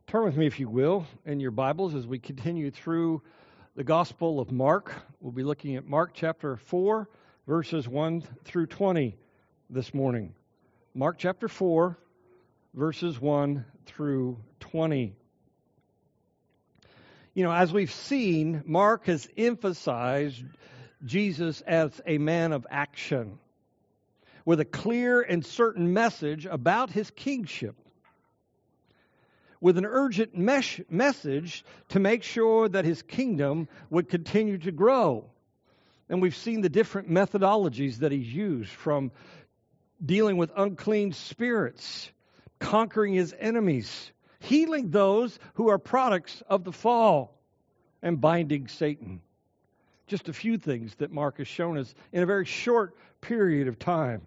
Turn with me, if you will, in your Bibles as we continue through the Gospel of Mark. We'll be looking at Mark chapter 4, verses 1 through 20 this morning. Mark chapter 4, verses 1 through 20. You know, as we've seen, Mark has emphasized Jesus as a man of action, with a clear and certain message about his kingship, with an urgent message to make sure that his kingdom would continue to grow. And we've seen the different methodologies that he's used, from dealing with unclean spirits, conquering his enemies, healing those who are products of the fall, and binding Satan. Just a few things that Mark has shown us in a very short period of time.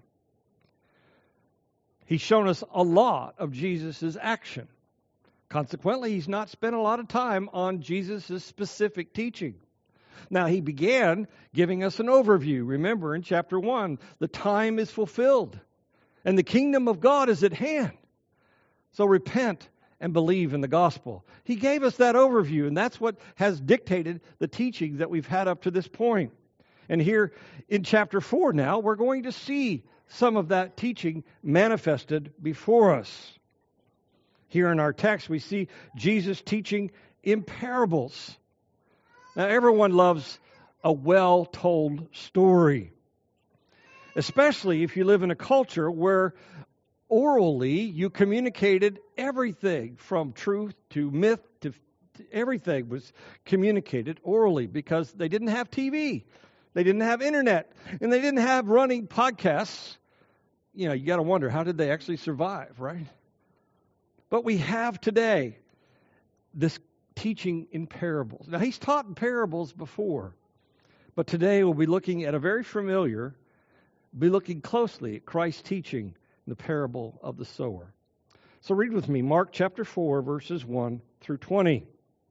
He's shown us a lot of Jesus' action. Consequently, he's not spent a lot of time on Jesus' specific teaching. Now, he began giving us an overview. Remember, in chapter 1, the time is fulfilled, and the kingdom of God is at hand. So repent and believe in the gospel. He gave us that overview, and that's what has dictated the teaching that we've had up to this point. And here in chapter 4 now, we're going to see some of that teaching manifested before us. Here in our text, we see Jesus teaching in parables. Now, everyone loves a well-told story, especially if you live in a culture where orally you communicated everything from truth to myth to everything was communicated orally, because they didn't have TV, they didn't have internet, and they didn't have running podcasts. You know, you got to wonder, how did they actually survive, right? But we have today this teaching in parables. Now, he's taught in parables before, but today we'll be looking at be looking closely at Christ's teaching in the parable of the sower. So read with me, Mark chapter 4, verses 1 through 20.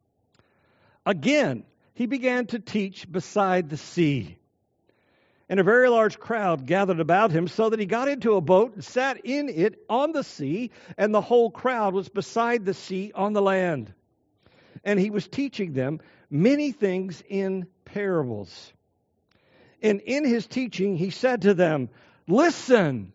Again, he began to teach beside the sea, and a very large crowd gathered about him, so that he got into a boat and sat in it on the sea, and the whole crowd was beside the sea on the land. And he was teaching them many things in parables. And in his teaching he said to them, "Listen!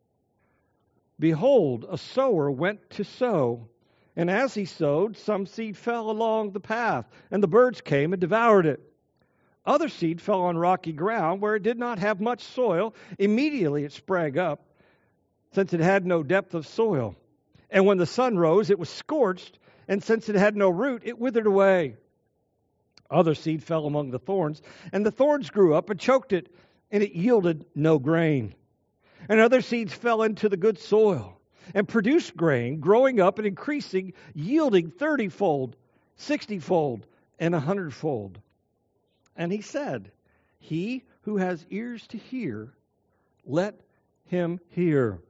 Behold, a sower went to sow, and as he sowed, some seed fell along the path, and the birds came and devoured it. Other seed fell on rocky ground where it did not have much soil. Immediately it sprang up, since it had no depth of soil. And when the sun rose, it was scorched, and since it had no root, it withered away. Other seed fell among the thorns, and the thorns grew up and choked it, and it yielded no grain. And other seeds fell into the good soil, and produced grain, growing up and increasing, yielding 30-fold, 60-fold, and 100-fold. And he said, He who has ears to hear, let him hear.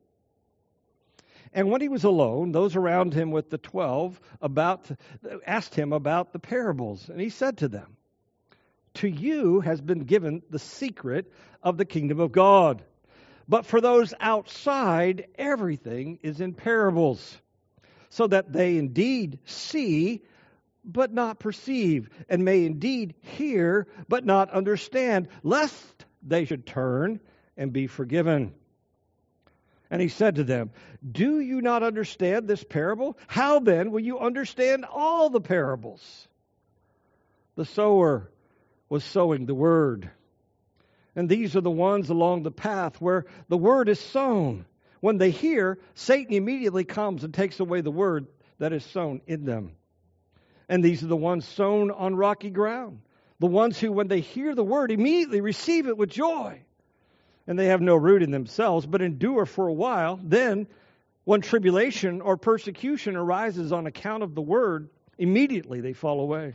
And when he was alone, those around him with the 12 asked him about the parables. And he said to them, To you has been given the secret of the kingdom of God. But for those outside, everything is in parables, so that they indeed see, but not perceive, and may indeed hear, but not understand, lest they should turn and be forgiven. And he said to them, Do you not understand this parable? How then will you understand all the parables? The sower was sowing the word. And these are the ones along the path where the word is sown. When they hear, Satan immediately comes and takes away the word that is sown in them. And these are the ones sown on rocky ground, the ones who, when they hear the word, immediately receive it with joy. And they have no root in themselves, but endure for a while. Then, when tribulation or persecution arises on account of the word, immediately they fall away.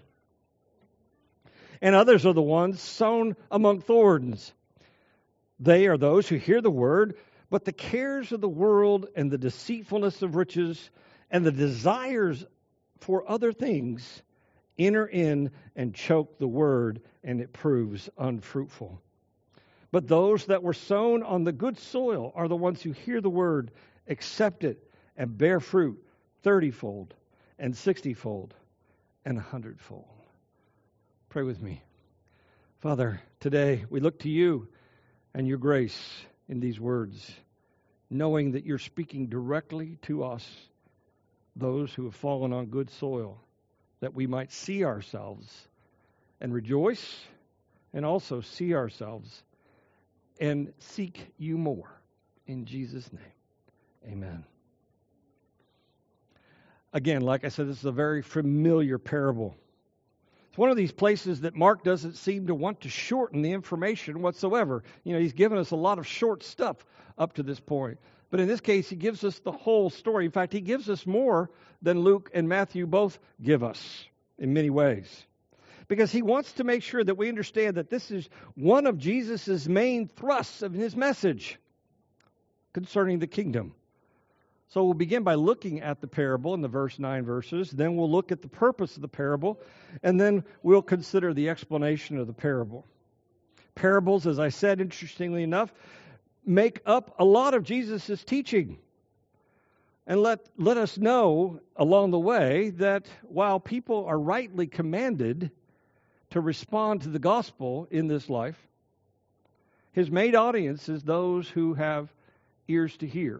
And others are the ones sown among thorns. They are those who hear the word, but the cares of the world and the deceitfulness of riches and the desires for other things enter in and choke the word, and it proves unfruitful. But those that were sown on the good soil are the ones who hear the word, accept it, and bear fruit 30-fold, and 60-fold and 100-fold. Pray with me. Father, today we look to you and your grace in these words, knowing that you're speaking directly to us, those who have fallen on good soil, that we might see ourselves and rejoice, and also see ourselves and seek you more. In Jesus' name, amen. Again, like I said, this is a very familiar parable. It's one of these places that Mark doesn't seem to want to shorten the information whatsoever. He's given us a lot of short stuff up to this point. But in this case, he gives us the whole story. In fact, he gives us more than Luke and Matthew both give us in many ways. Because he wants to make sure that we understand that this is one of Jesus' main thrusts of his message concerning the kingdom. So we'll begin by looking at the parable in the verse 9 verses. Then we'll look at the purpose of the parable. And then we'll consider the explanation of the parable. Parables, as I said, interestingly enough, make up a lot of Jesus' teaching. And let us know along the way that while people are rightly commanded to respond to the gospel in this life, his main audience is those who have ears to hear,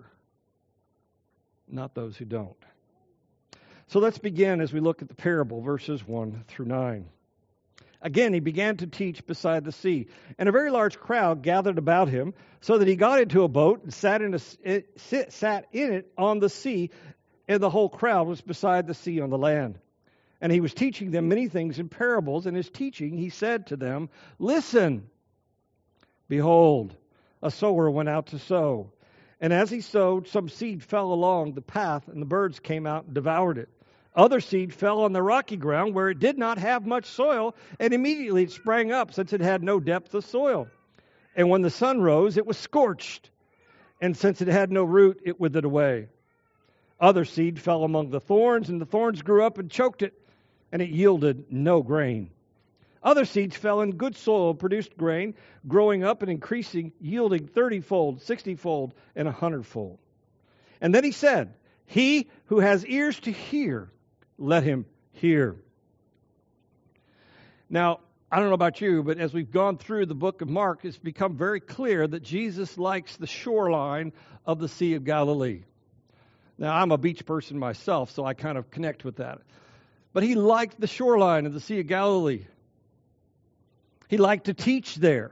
not those who don't. So let's begin as we look at the parable, verses 1 through 9. Again, he began to teach beside the sea, and a very large crowd gathered about him, so that he got into a boat and sat in it on the sea, and the whole crowd was beside the sea on the land. And he was teaching them many things in parables. In his teaching, he said to them, "Listen, behold, a sower went out to sow. And as he sowed, some seed fell along the path, and the birds came out and devoured it. Other seed fell on the rocky ground where it did not have much soil, and immediately it sprang up, since it had no depth of soil. And when the sun rose, it was scorched, and since it had no root, it withered away. Other seed fell among the thorns, and the thorns grew up and choked it, and it yielded no grain. Other seeds fell in good soil, produced grain, growing up and increasing, yielding 30-fold, 60-fold, and 100-fold. And then he said, He who has ears to hear, let him hear." Now, I don't know about you, but as we've gone through the book of Mark, it's become very clear that Jesus likes the shoreline of the Sea of Galilee. Now, I'm a beach person myself, so I kind of connect with that. But he liked the shoreline of the Sea of Galilee. He liked to teach there.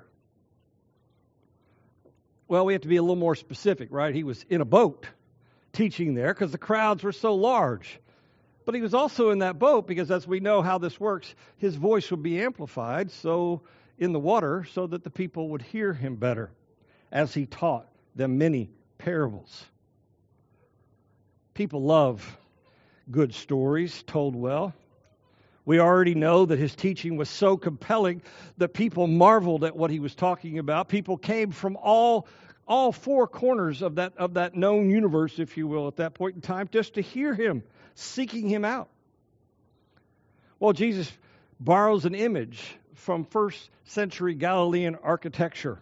Well, we have to be a little more specific, right? He was in a boat teaching there because the crowds were so large. But he was also in that boat because, as we know how this works, his voice would be amplified in the water so that the people would hear him better as he taught them many parables. People love good stories told well. We already know that his teaching was so compelling that people marveled at what he was talking about. People came from all four corners of that known universe, if you will, at that point in time, just to hear him, seeking him out. Well, Jesus borrows an image from first century Galilean agriculture,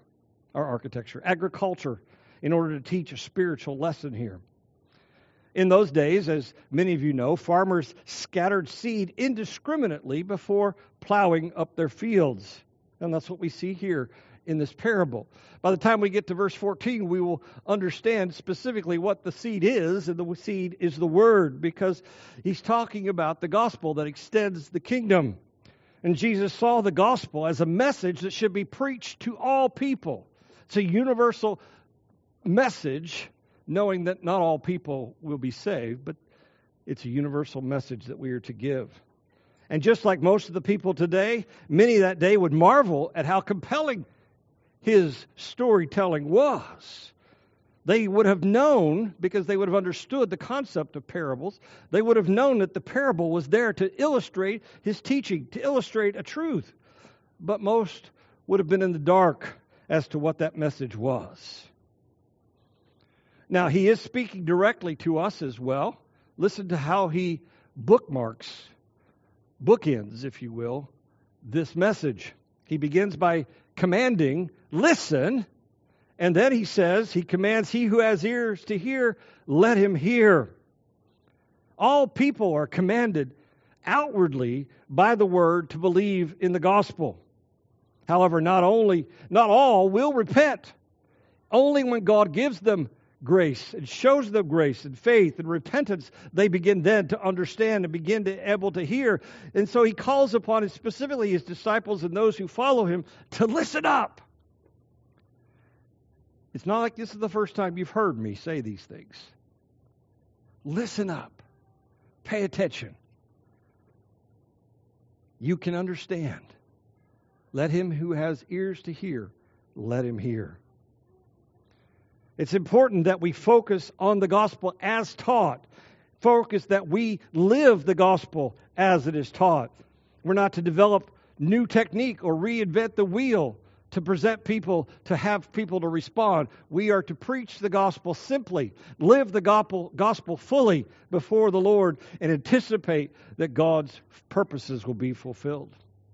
in order to teach a spiritual lesson here. In those days, as many of you know, farmers scattered seed indiscriminately before plowing up their fields. And that's what we see here in this parable. By the time we get to verse 14, we will understand specifically what the seed is, and the seed is the word, because he's talking about the gospel that extends the kingdom. And Jesus saw the gospel as a message that should be preached to all people. It's a universal message, knowing that not all people will be saved, but it's a universal message that we are to give. And just like most of the people today, many that day would marvel at how compelling his storytelling was. They would have known, because they would have understood the concept of parables, they would have known that the parable was there to illustrate his teaching, to illustrate a truth. But most would have been in the dark as to what that message was. Now, he is speaking directly to us as well. Listen to how he bookends, if you will, this message. He begins by commanding, listen, and then he commands, he who has ears to hear, let him hear. All people are commanded outwardly by the word to believe in the gospel. However, not all will repent. Only when God gives them grace and shows them grace and faith and repentance, they begin then to understand and begin to able to hear. And so he calls upon specifically his disciples and those who follow him to listen up. It's not like this is the first time you've heard me say these things. Listen up. Pay attention. You can understand. Let him who has ears to hear, let him hear. It's important that we focus on the gospel as taught. Focus that we live the gospel as it is taught. We're not to develop new technique or reinvent the wheel to present people, to have people to respond. We are to preach the gospel simply, live the gospel fully before the Lord, and anticipate that God's purposes will be fulfilled.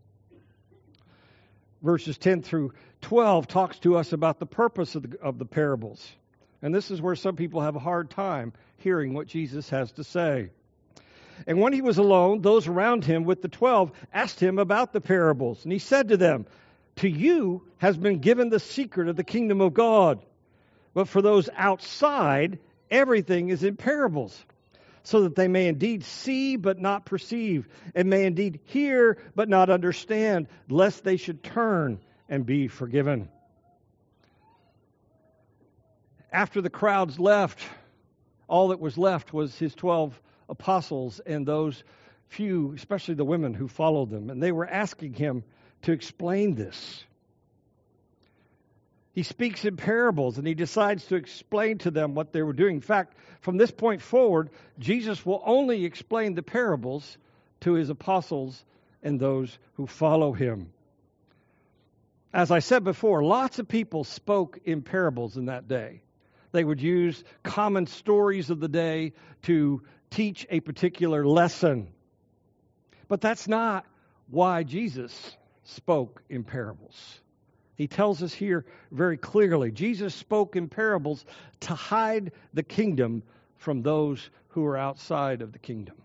Verses 10 through 12 talks to us about the purpose of the parables. And this is where some people have a hard time hearing what Jesus has to say. And when he was alone, those around him with the 12 asked him about the parables. And he said to them, "To you has been given the secret of the kingdom of God. But for those outside, everything is in parables, so that they may indeed see but not perceive, and may indeed hear but not understand, lest they should turn and be forgiven." After the crowds left, all that was left was his 12 apostles and those few, especially the women who followed them. And they were asking him to explain this. He speaks in parables, and he decides to explain to them what they were doing. In fact, from this point forward, Jesus will only explain the parables to his apostles and those who follow him. As I said before, lots of people spoke in parables in that day. They would use common stories of the day to teach a particular lesson. But that's not why Jesus spoke in parables. He tells us here very clearly, Jesus spoke in parables to hide the kingdom from those who are outside of the kingdom.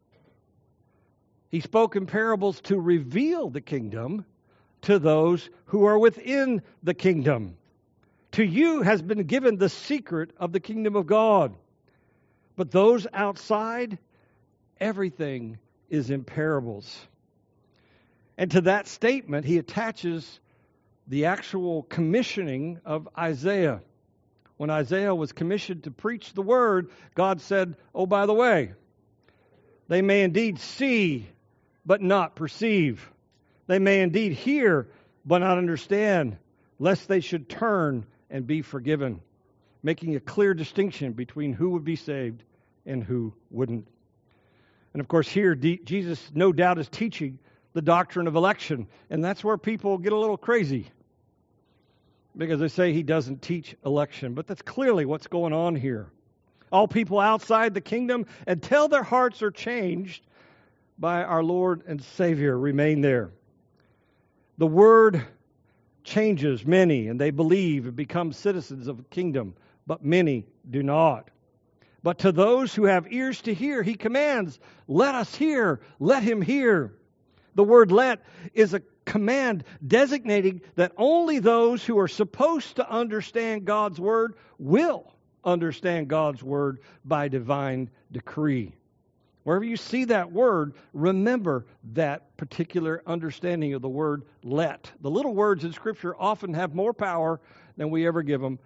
He spoke in parables to reveal the kingdom to those who are within the kingdom. To you has been given the secret of the kingdom of God. But those outside, everything is in parables. And to that statement, he attaches the actual commissioning of Isaiah. When Isaiah was commissioned to preach the word, God said, "Oh, by the way, they may indeed see, but not perceive. They may indeed hear, but not understand, lest they should turn and be forgiven," making a clear distinction between who would be saved and who wouldn't. And of course here, Jesus no doubt is teaching the doctrine of election, and that's where people get a little crazy, because they say he doesn't teach election, but that's clearly what's going on here. All people outside the kingdom, until their hearts are changed by our Lord and Savior, remain there. The word changes many, and they believe and become citizens of the kingdom, but many do not. But to those who have ears to hear, he commands, "Let us hear, let him hear." The word "let" is a command designating that only those who are supposed to understand God's word will understand God's word by divine decree. Wherever you see that word, remember that particular understanding of the word "let." The little words in Scripture often have more power than we ever give them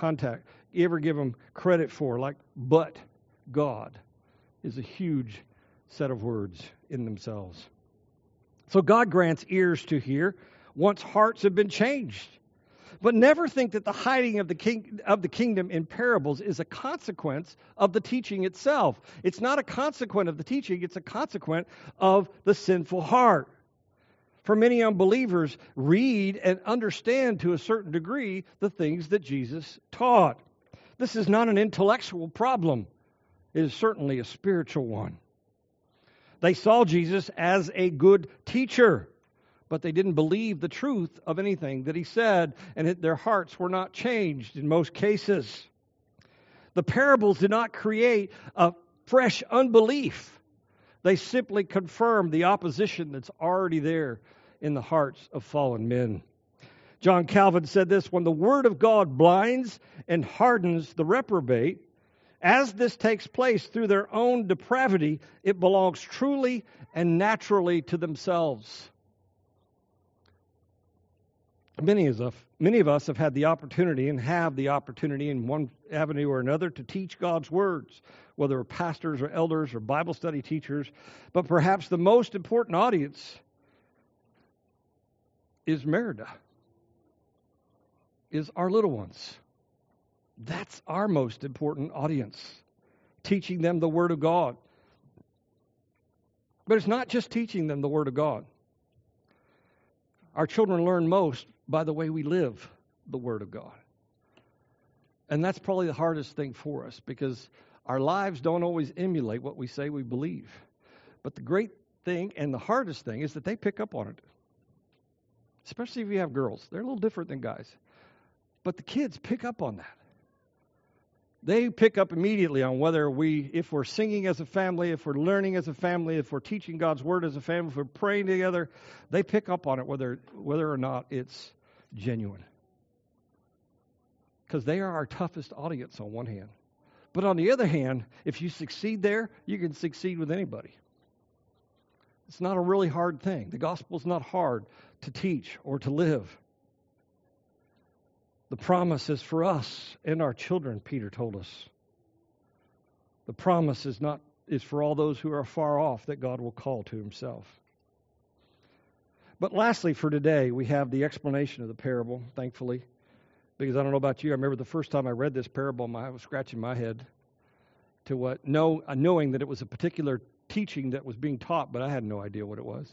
credit for, like "but God" is a huge set of words in themselves. So God grants ears to hear once hearts have been changed. But never think that the hiding of the kingdom in parables is a consequence of the teaching itself. It's not a consequence of the teaching, it's a consequence of the sinful heart. For many unbelievers read and understand to a certain degree the things that Jesus taught. This is not an intellectual problem. It is certainly a spiritual one. They saw Jesus as a good teacher, but they didn't believe the truth of anything that he said, and their hearts were not changed in most cases. The parables did not create a fresh unbelief. They simply confirm the opposition that's already there in the hearts of fallen men. John Calvin said this: when the Word of God blinds and hardens the reprobate, as this takes place through their own depravity, it belongs truly and naturally to themselves. Many of us have had the opportunity and have the opportunity in one avenue or another to teach God's words, whether we're pastors or elders or Bible study teachers. But perhaps the most important audience is Merida, is our little ones. That's our most important audience, teaching them the Word of God. But it's not just teaching them the Word of God. Our children learn most by the way we live the Word of God. And that's probably the hardest thing for us, because our lives don't always emulate what we say we believe. But the great thing and the hardest thing is that they pick up on it. Especially if you have girls. They're a little different than guys. But the kids pick up on that. They pick up immediately on if we're singing as a family, if we're learning as a family, if we're teaching God's Word as a family, if we're praying together, they pick up on it whether or not it's genuine. Because they are our toughest audience on one hand. But on the other hand, if you succeed there, you can succeed with anybody. It's not a really hard thing. The gospel is not hard to teach or to live. The promise is for us and our children, Peter told us. The promise is for all those who are far off that God will call to himself. But lastly, for today, we have the explanation of the parable, thankfully. Because I don't know about you, I remember the first time I read this parable, I was scratching my head to knowing that it was a particular teaching that was being taught, but I had no idea what it was.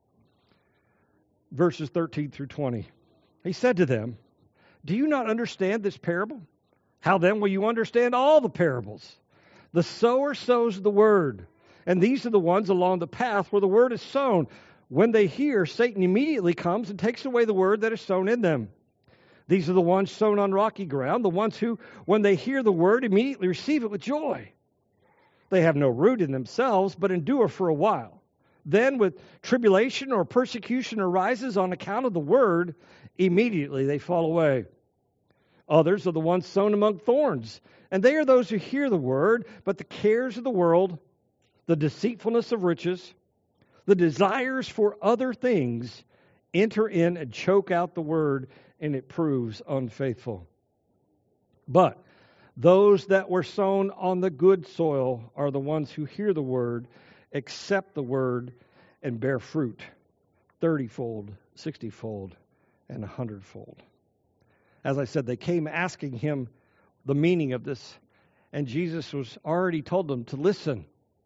Verses 13 through 20. He said to them, "Do you not understand this parable? How then will you understand all the parables? The sower sows the word, and these are the ones along the path where the word is sown. When they hear, Satan immediately comes and takes away the word that is sown in them. These are the ones sown on rocky ground, the ones who, when they hear the word, immediately receive it with joy. They have no root in themselves, but endure for a while. Then, with tribulation or persecution arises on account of the word, immediately they fall away. Others are the ones sown among thorns, and they are those who hear the word, but the cares of the world, the deceitfulness of riches, the desires for other things enter in and choke out the word, and it proves unfaithful. But those that were sown on the good soil are the ones who hear the word, accept the word, and bear fruit, 30-fold, 60-fold, and 100-fold. As I said, they came asking him the meaning of this, and Jesus was already told them to listen,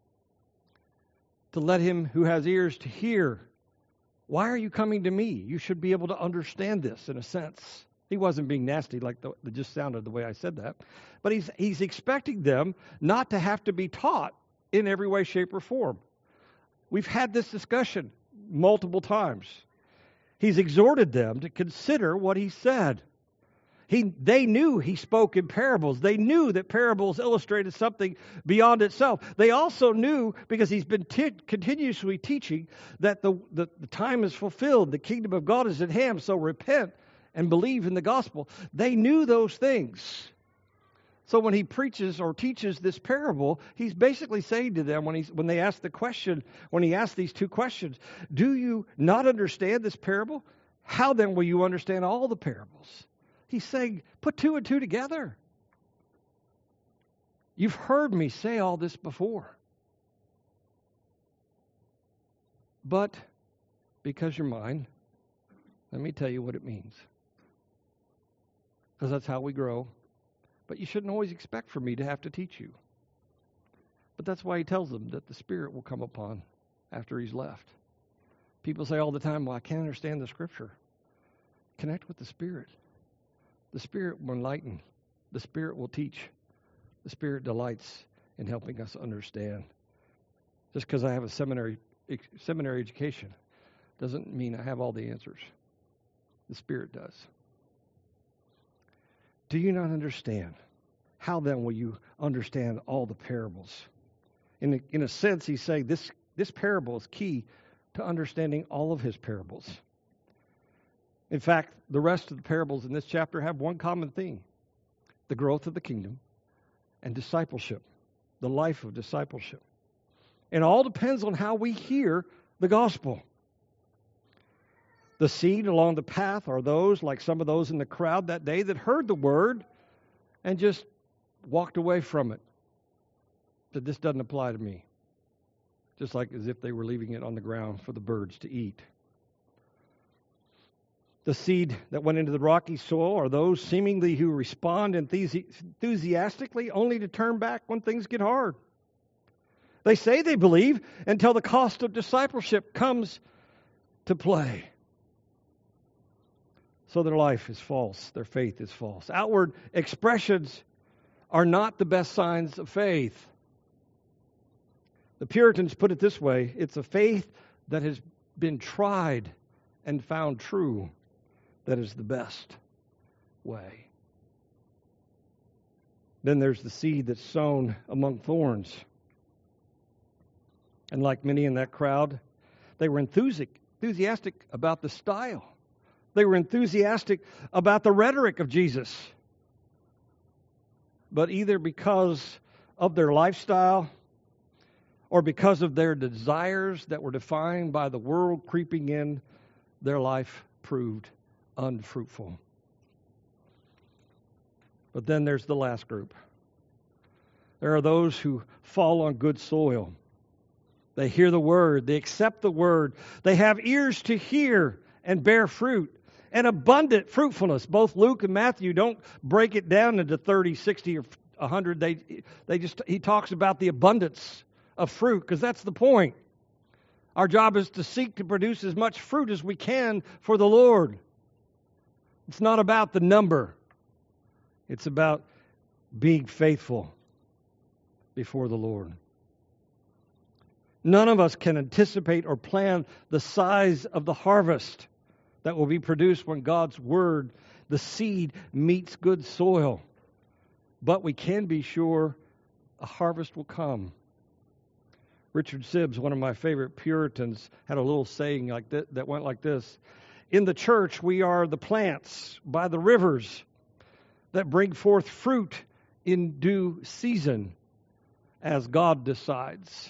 to let him who has ears to hear. Why are you coming to me? You should be able to understand this in a sense. He wasn't being nasty like it just sounded the way I said that. But he's expecting them not to have to be taught in every way, shape, or form. We've had this discussion multiple times. He's exhorted them to consider what he said. They knew he spoke in parables. They knew that parables illustrated something beyond itself. They also knew, because he's been continuously teaching, that the time is fulfilled. The kingdom of God is at hand, so repent and believe in the gospel. They knew those things. So when he preaches or teaches this parable, he's basically saying to them, when they ask the question, when he asks these two questions, do you not understand this parable? How then will you understand all the parables? He's saying, put two and two together. You've heard me say all this before. But because you're mine, let me tell you what it means. Because that's how we grow. But you shouldn't always expect for me to have to teach you. But that's why he tells them that the Spirit will come upon after he's left. People say all the time, well, I can't understand the Scripture. Connect with the Spirit. The Spirit will enlighten. The Spirit will teach. The Spirit delights in helping us understand. Just because I have a seminary education doesn't mean I have all the answers. The Spirit does. Do you not understand? How then will you understand all the parables? In a sense, he's saying this parable is key to understanding all of his parables. In fact, the rest of the parables in this chapter have one common theme: the growth of the kingdom and discipleship, the life of discipleship. It all depends on how we hear the gospel. The seed along the path are those, like some of those in the crowd that day, that heard the word and just walked away from it. That this doesn't apply to me. Just like as if they were leaving it on the ground for the birds to eat. The seed that went into the rocky soil are those seemingly who respond enthusiastically only to turn back when things get hard. They say they believe until the cost of discipleship comes to play. So their life is false. Their faith is false. Outward expressions are not the best signs of faith. The Puritans put it this way: it's a faith that has been tried and found true that is the best way. Then there's the seed that's sown among thorns. And like many in that crowd, they were enthusiastic about the style. They were enthusiastic about the rhetoric of Jesus. But either because of their lifestyle or because of their desires that were defined by the world creeping in, their life proved unfruitful. But then there's the last group. There are those who fall on good soil. They hear the word. They accept the word. They have ears to hear and bear fruit. And abundant fruitfulness. Both Luke and Matthew don't break it down into 30, 60, or 100. He talks about the abundance of fruit, because that's the point. Our job is to seek to produce as much fruit as we can for the Lord. It's not about the number. It's about being faithful before the Lord. None of us can anticipate or plan the size of the harvest that will be produced when God's word, the seed, meets good soil. But we can be sure a harvest will come. Richard Sibbes, one of my favorite Puritans, had a little saying like that went like this: in the church, we are the plants by the rivers that bring forth fruit in due season as God decides.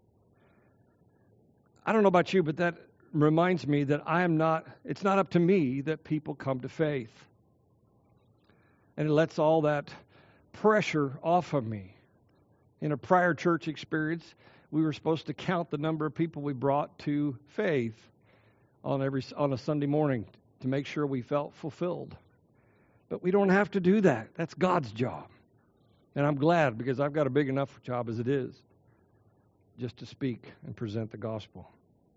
I don't know about you, but that reminds me that it's not up to me that people come to faith. And it lets all that pressure off of me. In a prior church experience, we were supposed to count the number of people we brought to faith on a Sunday morning to make sure we felt fulfilled. But we don't have to do that. That's God's job. And I'm glad, because I've got a big enough job as it is, just to speak and present the gospel.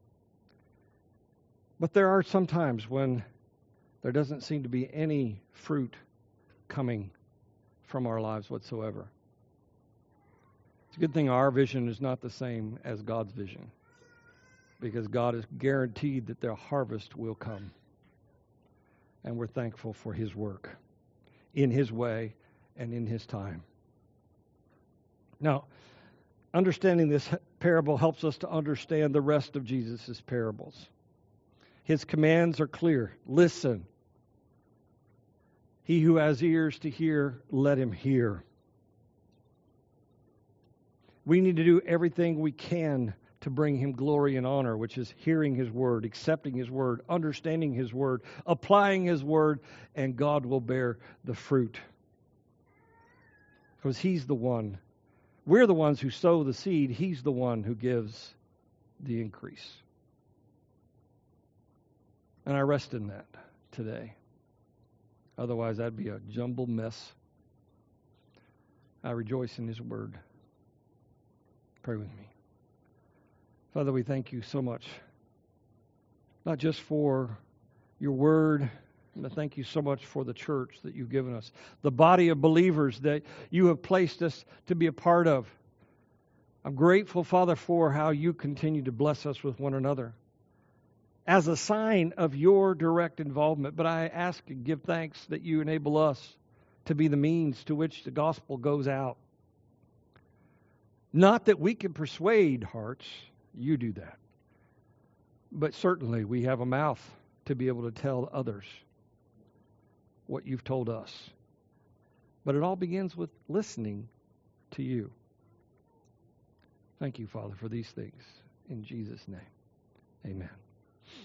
But there are some times when there doesn't seem to be any fruit coming from our lives whatsoever. It's a good thing our vision is not the same as God's vision, because God has guaranteed that their harvest will come. And we're thankful for His work in His way and in His time. Now, understanding this parable helps us to understand the rest of Jesus' parables. His commands are clear. Listen. He who has ears to hear, let him hear. We need to do everything we can to bring Him glory and honor, which is hearing His word, accepting His word, understanding His word, applying His word, and God will bear the fruit. Because He's the one. We're the ones who sow the seed. He's the one who gives the increase. And I rest in that today. Otherwise, that'd be a jumbled mess. I rejoice in His word. Pray with me. Father, we thank You so much, not just for Your word, but thank You so much for the church that You've given us, the body of believers that You have placed us to be a part of. I'm grateful, Father, for how You continue to bless us with one another as a sign of Your direct involvement. But I ask and give thanks that You enable us to be the means to which the gospel goes out. Not that we can persuade hearts. You do that. But certainly we have a mouth to be able to tell others what you've told us. But it all begins with listening to you. Thank you, Father, for these things. In Jesus' name, amen.